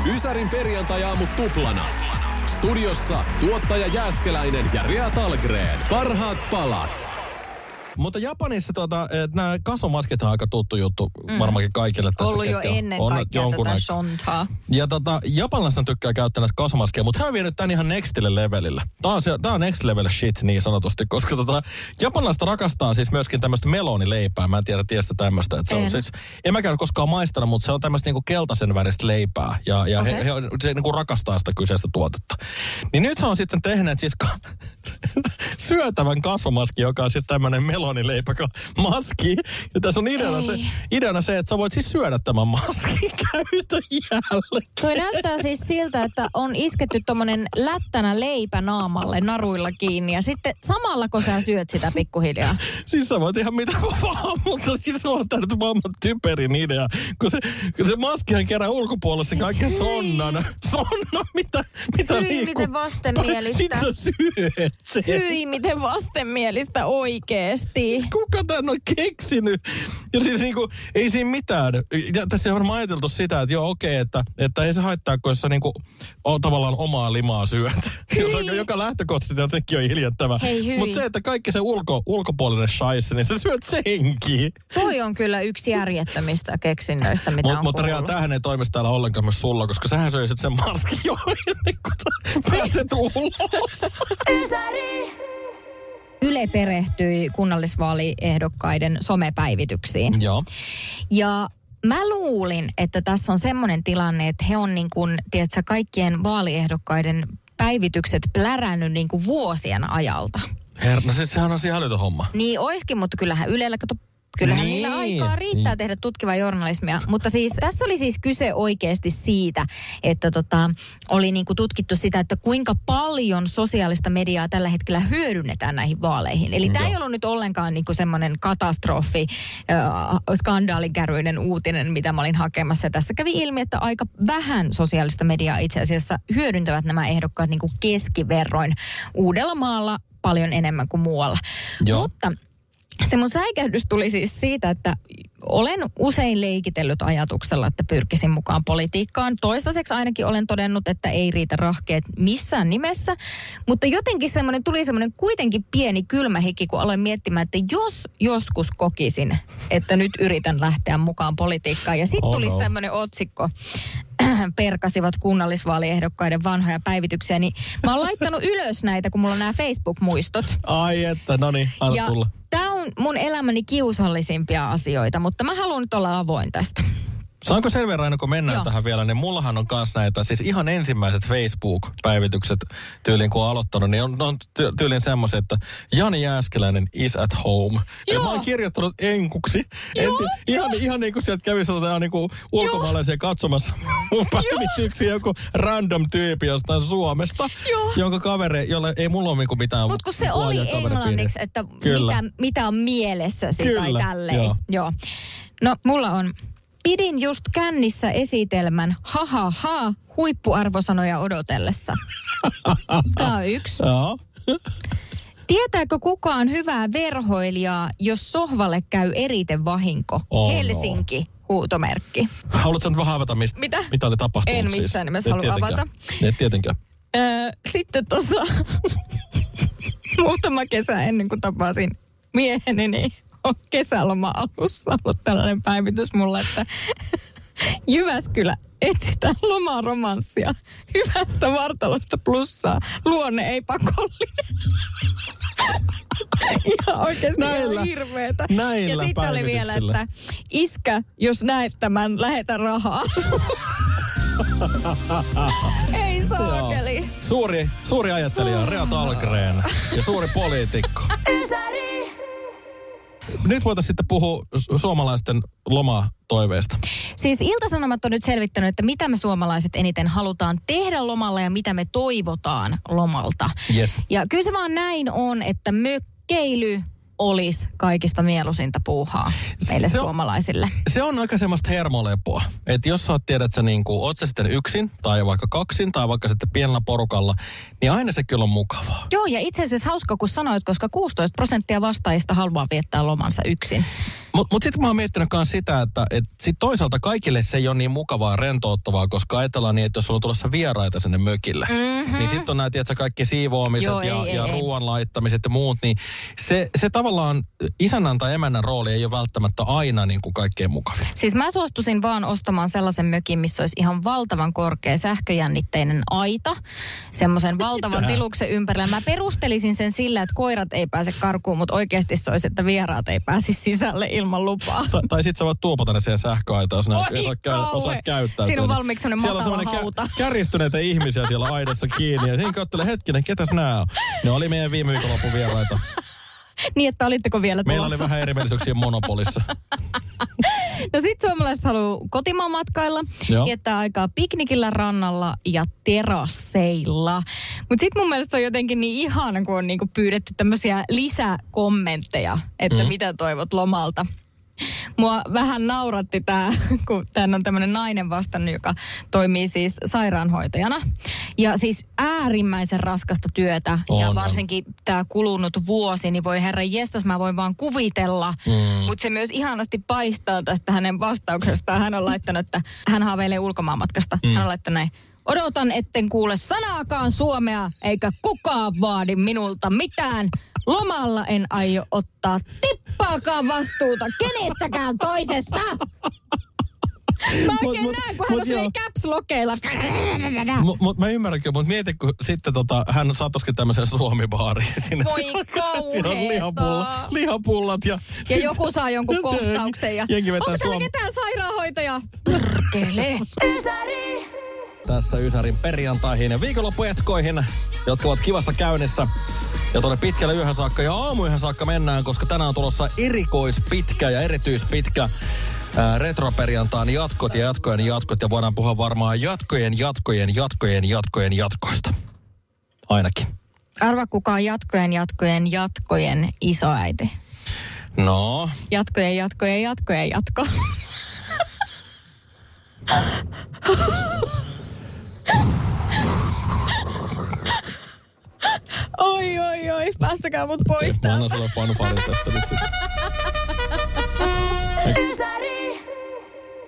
Ysärin perjantai-aamut tuplana. Studiossa tuottaja Jääskeläinen ja Rea Tallgren. Parhaat palat. Mutta Japanissa nämä kasvomaskit on aika tuttu juttu varmaankin kaikille tässä. Ollut jo ennen kaikkea tätä shontaa. Ja japanilaiset tykkää käyttää näitä kasvomaskeja, mutta he on vienyt tämän ihan nextille levelille. Tämä on next level shit niin sanotusti, koska japanilaiset rakastaa siis myöskin tämmöistä melonileipää. Mä en tiedä tämmöistä. Että se on siis, en mäkään koskaan maistanut, mutta se on tämmöistä niinku keltaisen väristä leipää. Ja okay. he niinku rakastaa sitä kyseistä tuotetta. Niin nyt he on sitten tehneet siis syötävän kasvomaski, joka on siis tämmöinen melonileipämaski. Ja tässä on ideana se, että sä voit siis syödä tämän maskin käytön jälkeen. Toi näyttää siis siltä, että on isketty tommonen lättänä leipä naamalle naruilla kiinni. Ja sitten samalla, kun sä syöt sitä pikkuhiljaa. Siis sä voit ihan mitä vaan, mutta siis on tää nyt maailman typerin idea. Kun se maskihan kerää ulkopuolella se kaiken sonnan. Sonna, mitä hyi, liikkuu. miten vastenmielistä. Sitten sä syöt sen. Hyi, miten vastenmielistä oikeesti. Kuka tän on keksinyt? Ja siis niinku, ei siinä mitään. Ja tässä on varmaan ajateltu sitä, että joo okei, että ei se haittaa, kun jos sä niinku on tavallaan omaa limaa syöt. Joka lähtökohtaisesti on sekin on hiljattava. Mutta se, että kaikki se ulkopuolinen shaisse, niin sä syöt senkin. Toi on kyllä yksi järjettömistä keksinnöistä, mitä on Mutta Rea, tämähän ei toimisi täällä ollenkaan myös sulla, koska sähän söisit sen maskin jo ennen kuin pääset ulos. Yle perehtyi kunnallisvaaliehdokkaiden somepäivityksiin. Joo. Ja mä luulin, että tässä on semmoinen tilanne, että he on niin kuin, tiedätkö, kaikkien vaaliehdokkaiden päivitykset plärännyt niin kuin vuosien ajalta. No siis sehän on ihan älytön homma. Niin oiskin, mutta kyllähän Ylellä, kyllähän niillä aikaa riittää tehdä tutkivaa journalismia. Mutta siis tässä oli siis kyse oikeasti siitä, että oli niinku tutkittu sitä, että kuinka paljon sosiaalista mediaa tällä hetkellä hyödynnetään näihin vaaleihin. Eli tämä ei ollut nyt ollenkaan niinku semmoinen katastrofi, skandaalikärryinen uutinen, mitä mä olin hakemassa. Ja tässä kävi ilmi, että aika vähän sosiaalista mediaa itse asiassa hyödyntävät nämä ehdokkaat niinku keskiverroin. Uudellamaalla paljon enemmän kuin muualla. Joo. Mutta se mun säikähdys tuli siis siitä, että olen usein leikitellyt ajatuksella, että pyrkisin mukaan politiikkaan. Toistaiseksi ainakin olen todennut, että ei riitä rahkeet missään nimessä. Mutta jotenkin tuli semmoinen kuitenkin pieni kylmä hiki, kun aloin miettimään, että jos joskus kokisin, että nyt yritän lähteä mukaan politiikkaan. Ja sitten tulisi tämmöinen otsikko, perkasivat kunnallisvaaliehdokkaiden vanhoja päivityksiä. Niin mä oon laittanut ylös näitä, kun mulla on nämä Facebook-muistot. Ai että, no niin, anna tulla. Tämä on mun elämäni kiusallisimpia asioita, mutta mä haluan nyt olla avoin tästä. Saanko sen verran, kun mennään tähän vielä, niin mullahan on kanssa näitä, siis ihan ensimmäiset Facebook-päivitykset tyyliin, kun on aloittanut, niin on tyyliin semmoiset, että Jani Jääskeläinen is at home. Ja mä oon kirjoittanut enkuksi. Ihan niin kuin sieltä kävisi niin kuin ulkomaalaisia katsomassa mun päivityksiä, joku random tyyppi jostain Suomesta, jonka kaveri, jolle ei mulla ole niin kuin mitään. Mutta kun se oli englanniksi, että mitä on mielessäsi tai tälleen. Joo. No mulla on... Pidin just kännissä esitelmän huippuarvosanoja odotellessa. Tämä on yksi. Joo. Tietääkö kukaan hyvää verhoilijaa, jos sohvalle käy eriten vahinko? Helsinki, huutomerkki. Haluatko nyt vähän avata, mitä oli tapahtunut? En missään nimessä halua avata. Et tietenkään. Sitten muutama kesä ennen kuin tapasin mieheni, niin on kesäloma alussa ollut tällainen päivitys mulle, että Jyväskylä etsitään lomaromanssia. Hyvästä vartalosta plussaa. Luonne ei pakollinen. Ihan oikeasti ihan hirveetä. Näillä ja sitten oli vielä, että iskä, jos näet tämän, lähetä rahaa. Ei saakeli. Suuri ajattelija Rea Tallgren ja suuri poliitikko. Nyt voitaisiin sitten puhua suomalaisten lomatoiveista. Siis Ilta-Sanomat on nyt selvittänyt, että mitä me suomalaiset eniten halutaan tehdä lomalla ja mitä me toivotaan lomalta. Yes. Ja kyllä se vaan näin on, että mökkeily olisi kaikista mieluisinta puuhaa meille suomalaisille? Se on aika semmoista hermolepoa. Että jos sä tiedät, että oot sä sitten yksin tai vaikka kaksin tai vaikka sitten pienellä porukalla, niin aina se kyllä on mukavaa. Joo, ja itse asiassa hauska, kun sanoit, koska 16% vastaajista haluaa viettää lomansa yksin. Mutta sitten mä oon miettinyt myös sitä, että sit toisaalta kaikille se ei ole niin mukavaa rentouttavaa, koska ajatellaan niin, että jos sulla on tulossa vieraita sinne mökille, niin sitten on näitä, tiedätkö, kaikki siivoamiset ja ruoan laittamiset ja muut, niin se tavallaan isännän tai emännän rooli ei ole välttämättä aina niin kuin kaikkein mukavin. Siis mä suostuisin vaan ostamaan sellaisen mökin, missä olisi ihan valtavan korkea sähköjännitteinen aita, semmoisen valtavan tiluksen ympärillä. Mä perustelisin sen sillä, että koirat ei pääse karkuun, mutta oikeasti se olisi, että vieraat ei pääsisi sisälle ilman lupaa. Tai sit sä voit tuopata ne siihen sähköaitaan, jos osaa käyttää. Siinä on valmiiksi sellainen matala hauta. Kärjistyneitä ihmisiä siellä aidassa kiinni. Ja siinä katselee hetkinen, ketäs nää on? Ne oli meidän viime viikonlopun vieraita. Niin, että olitteko vielä tulossa? Meillä oli vähän erimielisyyksiä Monopolissa. No sit suomalaiset haluaa kotimaan matkailla, viettää aikaa piknikillä, rannalla ja terasseilla. Mutta sit mun mielestä on jotenkin niin ihana, kun on niinku pyydetty tämmöisiä lisäkommentteja, että mitä toivot lomalta. Mua vähän nauratti kun tän on tämmöinen nainen vastannut, joka toimii siis sairaanhoitajana. Ja siis äärimmäisen raskasta työtä. Ja varsinkin tämä kulunut vuosi, niin voi herran jestas, mä voin vaan kuvitella. Mutta se myös ihanasti paistaa tästä hänen vastauksestaan. Hän on laittanut, että hän haaveilee ulkomaanmatkasta. Hän on laittanut näin. Odotan, etten kuule sanaakaan suomea, eikä kukaan vaadi minulta mitään. Lomalla en aio ottaa tippaakaan vastuuta kenestäkään toisesta. Mä oikein näen, kun hän on silleen caps-lokeilla. Mä ymmärrän kyllä, mutta mieti, kun sitten hän saatosikin tämmöiseen Suomi-baariin sinne. Voi kauheeta. Siinä on lihapullat ja joku saa jonkun kohtauksen. Onko täällä ketään sairaanhoitaja? Perkele. Ysäri! Tässä Ysärin perjantaihin ja viikonloppujatkoihin, jotka ovat kivassa käynnissä. Ja tuonne pitkälle yöhön saakka ja aamuyöhön saakka mennään, koska tänään on tulossa erikoispitkä ja erityispitkä retroperjantain jatkot ja jatkojen jatkot. Ja voidaan puhua varmaan jatkojen jatkoista. Ainakin. Arva kuka on jatkojen isoäiti. No. Jatkojen jatko. Oi. Päästäkää mut pois täältä. Mä annan sulle fanfarin tästä nyt sitten.